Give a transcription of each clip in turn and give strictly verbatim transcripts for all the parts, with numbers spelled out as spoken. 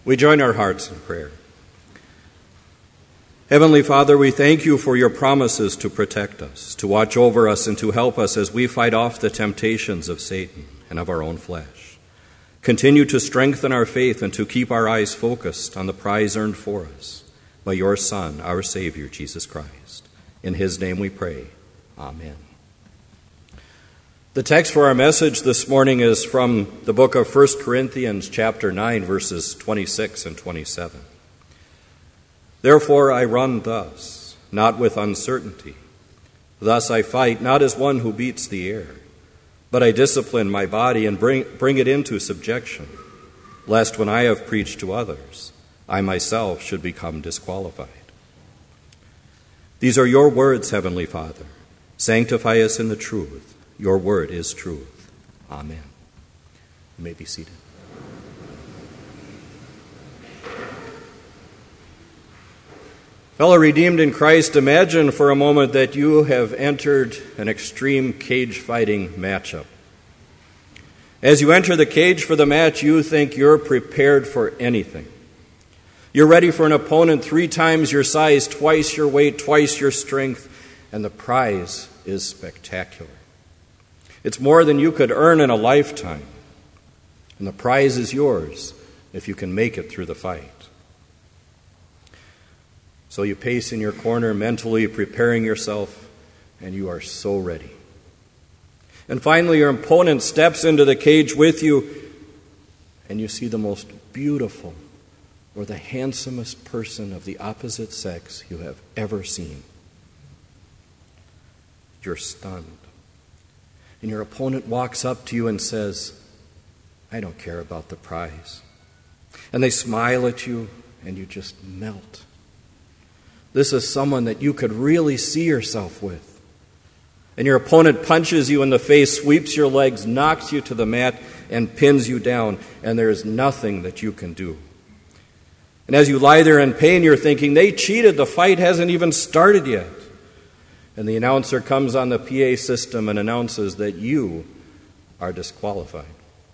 We join our hearts in prayer. Heavenly Father, we thank you for your promises to protect us, to watch over us, and to help us as we fight off the temptations of Satan and of our own flesh. Continue to strengthen our faith and to keep our eyes focused on the prize earned for us by your Son, our Savior, Jesus Christ. In his name we pray. Amen. The text for our message this morning is from the book of First Corinthians chapter nine, verses twenty-six and twenty-seven. Therefore I run thus, not with uncertainty. Thus I fight, not as one who beats the air, but I discipline my body and bring, bring it into subjection, lest when I have preached to others, I myself should become disqualified. These are your words, Heavenly Father. Sanctify us in the truth. Your word is truth. Amen. You may be seated. Fellow redeemed in Christ, imagine for a moment that you have entered an extreme cage fighting matchup. As you enter the cage for the match, you think you're prepared for anything. You're ready for an opponent three times your size, twice your weight, twice your strength, and the prize is spectacular. It's more than you could earn in a lifetime, and the prize is yours if you can make it through the fight. So you pace in your corner, mentally preparing yourself, and you are so ready. And finally, your opponent steps into the cage with you, and you see the most beautiful or the handsomest person of the opposite sex you have ever seen. You're stunned. And your opponent walks up to you and says, I don't care about the prize. And they smile at you, and you just melt. This is someone that you could really see yourself with. And your opponent punches you in the face, sweeps your legs, knocks you to the mat, and pins you down, and there is nothing that you can do. And as you lie there in pain, you're thinking, they cheated, the fight hasn't even started yet. And the announcer comes on the P A system and announces that you are disqualified.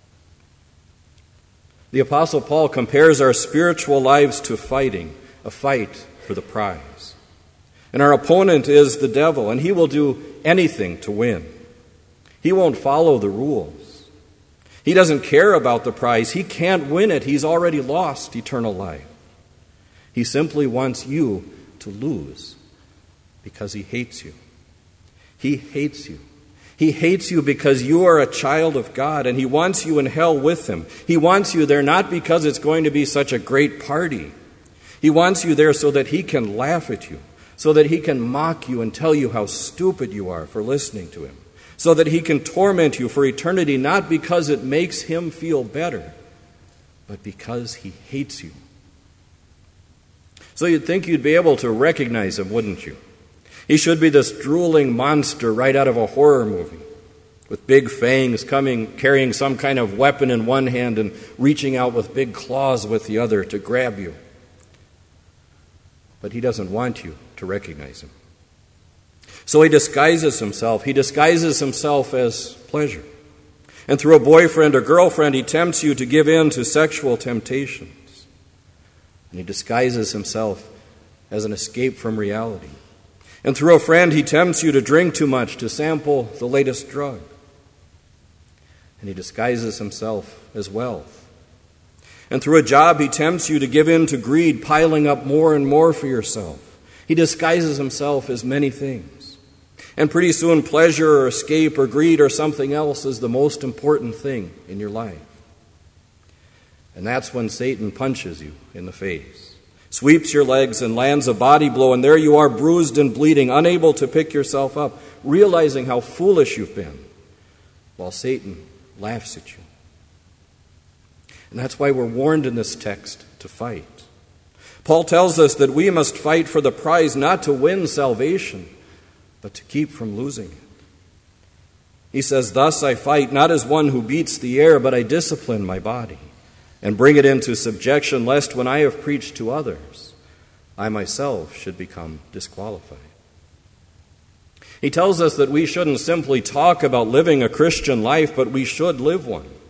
The Apostle Paul compares our spiritual lives to fighting, a fight for the prize. And our opponent is the devil, and he will do anything to win. He won't follow the rules. He doesn't care about the prize. He can't win it. He's already lost eternal life. He simply wants you to lose because he hates you. He hates you. He hates you because you are a child of God, and he wants you in hell with him. He wants you there not because it's going to be such a great party. He wants you there so that he can laugh at you, so that he can mock you and tell you how stupid you are for listening to him, so that he can torment you for eternity, not because it makes him feel better, but because he hates you. So you'd think you'd be able to recognize him, wouldn't you? He should be this drooling monster right out of a horror movie, with big fangs coming, carrying some kind of weapon in one hand and reaching out with big claws with the other to grab you. But he doesn't want you to recognize him. So he disguises himself. He disguises himself as pleasure. And through a boyfriend or girlfriend, he tempts you to give in to sexual temptations. And he disguises himself as an escape from reality. And through a friend, he tempts you to drink too much, to sample the latest drug. And he disguises himself as wealth. And through a job, he tempts you to give in to greed, piling up more and more for yourself. He disguises himself as many things. And pretty soon, pleasure or escape or greed or something else is the most important thing in your life. And that's when Satan punches you in the face, sweeps your legs and lands a body blow, and there you are, bruised and bleeding, unable to pick yourself up, realizing how foolish you've been, while Satan laughs at you. And that's why we're warned in this text to fight. Paul tells us that we must fight for the prize, not to win salvation, but to keep from losing it. He says, "Thus I fight, not as one who beats the air, but I discipline my body and bring it into subjection, lest when I have preached to others, I myself should become disqualified." He tells us that we shouldn't simply talk about living a Christian life, but we should live one.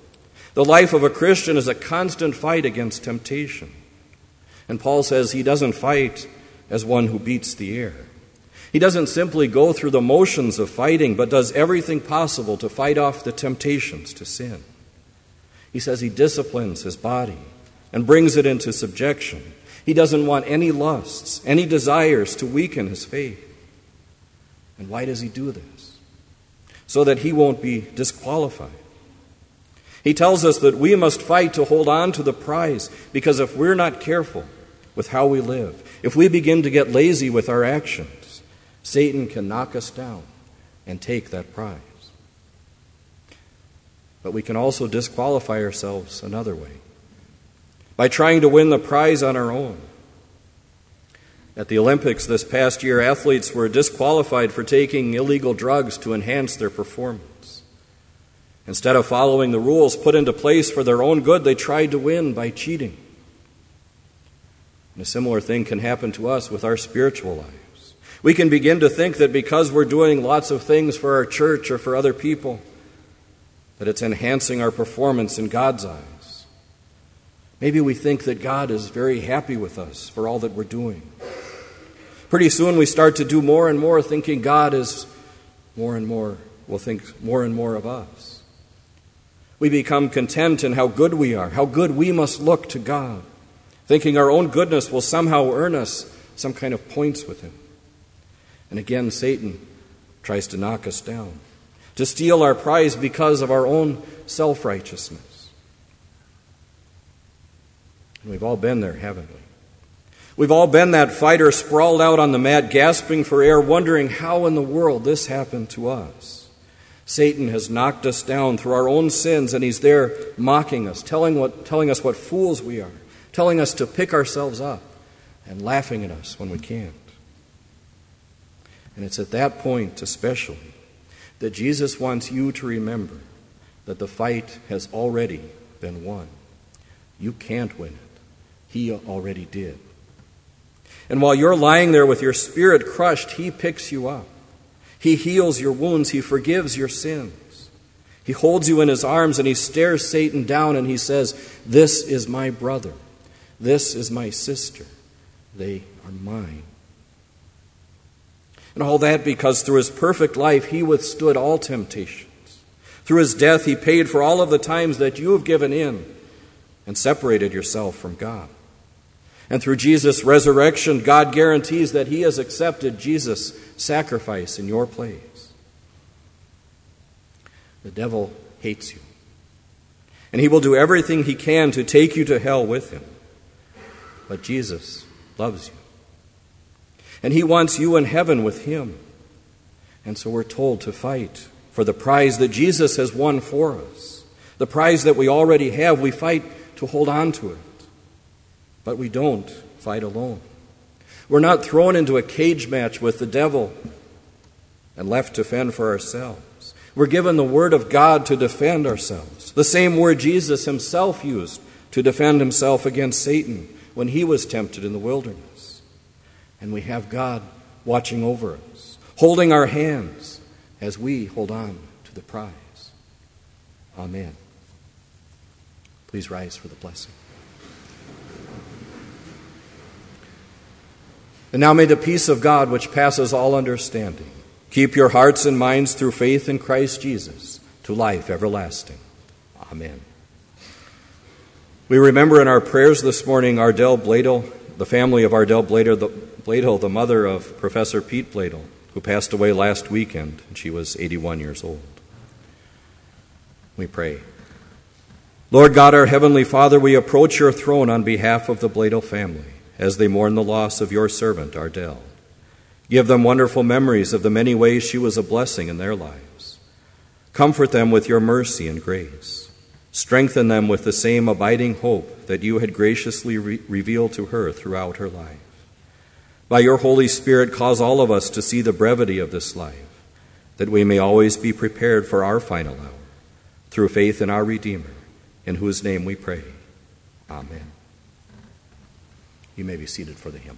The life of a Christian is a constant fight against temptation. And Paul says he doesn't fight as one who beats the air. He doesn't simply go through the motions of fighting, but does everything possible to fight off the temptations to sin. He says he disciplines his body and brings it into subjection. He doesn't want any lusts, any desires to weaken his faith. And why does he do this? So that he won't be disqualified. He tells us that we must fight to hold on to the prize, because if we're not careful with how we live, if we begin to get lazy with our actions, Satan can knock us down and take that prize. But we can also disqualify ourselves another way, by trying to win the prize on our own. At the Olympics this past year, athletes were disqualified for taking illegal drugs to enhance their performance. Instead of following the rules put into place for their own good, they tried to win by cheating. And a similar thing can happen to us with our spiritual lives. We can begin to think that because we're doing lots of things for our church or for other people, that it's enhancing our performance in God's eyes. Maybe we think that God is very happy with us for all that we're doing. Pretty soon we start to do more and more, thinking God is more and more, will think more and more of us. We become content in how good we are, how good we must look to God, thinking our own goodness will somehow earn us some kind of points with Him. And again, Satan tries to knock us down, to steal our prize because of our own self-righteousness. And we've all been there, haven't we? We've all been that fighter sprawled out on the mat, gasping for air, wondering how in the world this happened to us. Satan has knocked us down through our own sins, and he's there mocking us, telling, what, telling us what fools we are, telling us to pick ourselves up, and laughing at us when we can't. And it's at that point especially that Jesus wants you to remember that the fight has already been won. You can't win it. He already did. And while you're lying there with your spirit crushed, He picks you up. He heals your wounds. He forgives your sins. He holds you in His arms and He stares Satan down and He says, "This is my brother. This is my sister. They are mine." And all that because through His perfect life, He withstood all temptations. Through His death, He paid for all of the times that you have given in and separated yourself from God. And through Jesus' resurrection, God guarantees that He has accepted Jesus' sacrifice in your place. The devil hates you, and he will do everything he can to take you to hell with him. But Jesus loves you, and He wants you in heaven with Him. And so we're told to fight for the prize that Jesus has won for us. The prize that we already have, we fight to hold on to it. But we don't fight alone. We're not thrown into a cage match with the devil and left to fend for ourselves. We're given the Word of God to defend ourselves, the same word Jesus Himself used to defend Himself against Satan when He was tempted in the wilderness. And we have God watching over us, holding our hands as we hold on to the prize. Amen. Please rise for the blessing. And now may the peace of God, which passes all understanding, keep your hearts and minds through faith in Christ Jesus to life everlasting. Amen. We remember in our prayers this morning Ardell Bladel, the family of Ardell Bladel, the, Bladel, the mother of Professor Pete Bladel, who passed away last weekend, and she was eighty-one years old. We pray. Lord God, our Heavenly Father, we approach your throne on behalf of the Bladel family as they mourn the loss of your servant, Ardell. Give them wonderful memories of the many ways she was a blessing in their lives. Comfort them with your mercy and grace. Strengthen them with the same abiding hope that you had graciously re- revealed to her throughout her life. By your Holy Spirit, cause all of us to see the brevity of this life, that we may always be prepared for our final hour, through faith in our Redeemer, in whose name we pray. Amen. You may be seated for the hymn.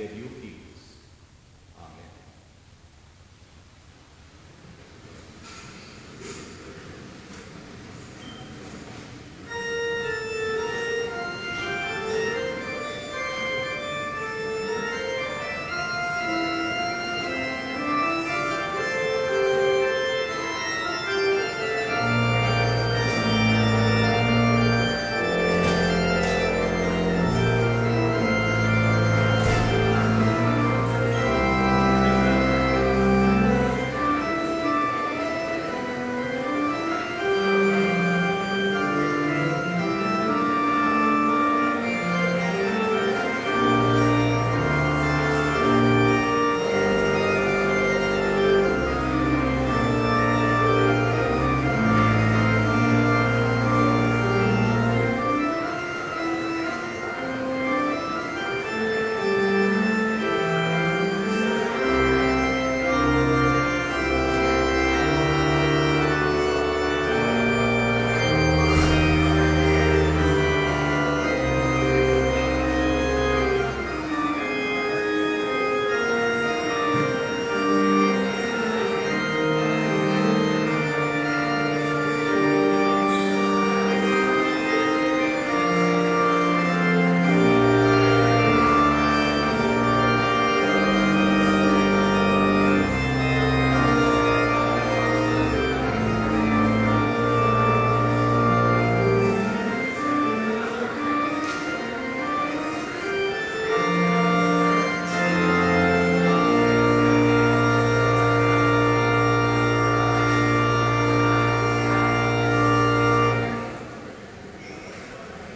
that you people